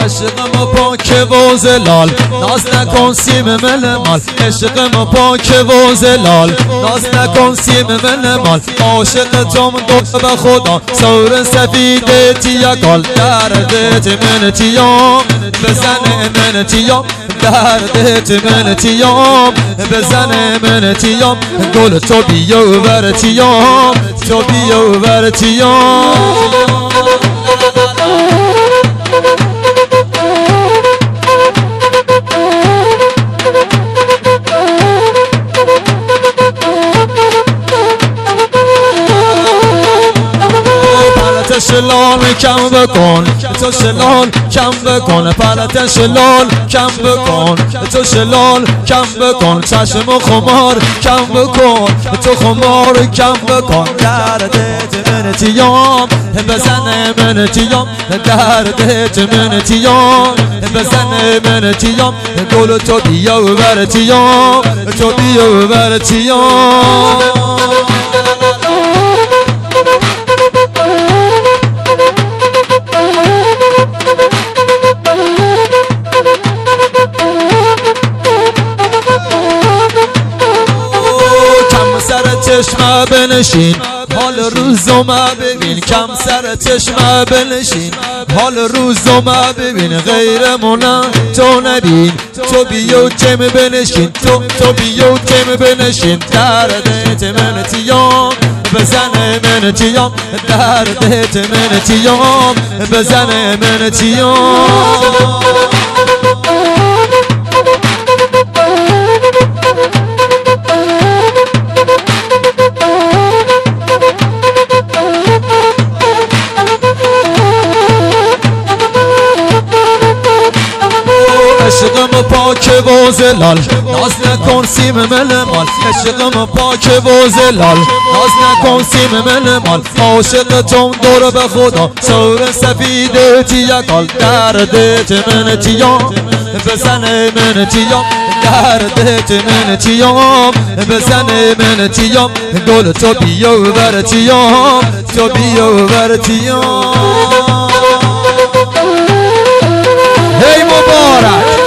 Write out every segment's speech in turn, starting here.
عشقم پاک و زلال ناز نکن سیم من مال عشقم پاک و زلال ناز نکن سیم من مال عاشق توم دو به خدا سور سفید تیاکال دردت من تیام بزن من تیام دردت من تیام بزن من تیام گل تو بیو بر تیام تو بیو بر تیام شلال کم بکن تو شلال کم بکن پرت شلال کم بکن تو شلال کم بکن چشم و خمار کم بکن تو خمار کم بکن دردت من تیام بزن من تیام دردت من تیام بزن من تیام گل تو بیا بر تیام تو بیا بر تیام چشمه بنشین حال روزومه ببین کم سر چشمه بنشین حال روزومه ببین غیرمونه تو نبین تو بیو کم بنشین تو بیو کم بنشین دردت من تیام بزن من تیام دردت من تیام بزن من تیام عشقم پاک و زلال ناز نکن سیم من مال عشقم پاک و زلال ناز نکن سیم من مال عاشق توم دور به خدا سور سفید تیاکال دردت من تیام بزن من تیام دردت من تیام بزن من تیام گل تو بیو بر تیام تو بیو بر تیام هی مبارک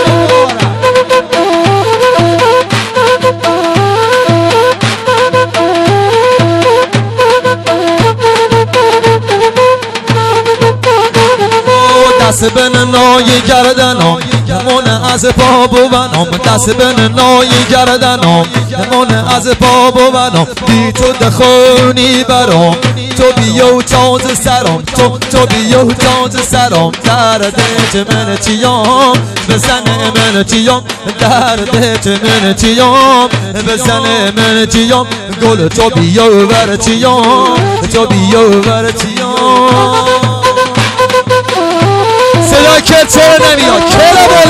دست بن نای گردنم من از پا بوانم دست بن نای گردنم من از پا بوانم بی تو دخونی برام تو بیو تاز سرام تو بیو تاز سرام دردت من تیام بزن من تیام دردت من تیام بزن من تیام گل تو بیو بر تیام تو بیو بر تیام صدا که چرا نمیاد چرا